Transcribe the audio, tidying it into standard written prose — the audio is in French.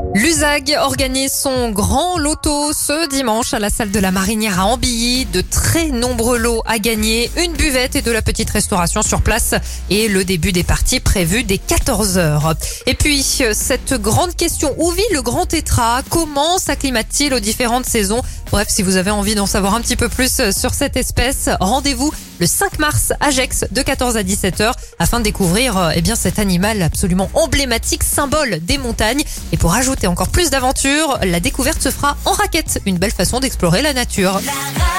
L'USAG organise son grand loto ce dimanche à la salle de la Marinière à Ambilly. De très nombreux lots à gagner, une buvette et de la petite restauration sur place et le début des parties prévues dès 14h. Et puis, cette grande question, où vit le grand tétras? Comment s'acclimate-t-il aux différentes saisons? Bref, si vous avez envie d'en savoir un petit peu plus sur cette espèce, rendez-vous le 5 mars à Gex de 14 à 17h afin de découvrir cet animal absolument emblématique, symbole des montagnes. Et pour ajouter encore plus d'aventure, la découverte se fera en raquette, une belle façon d'explorer la nature.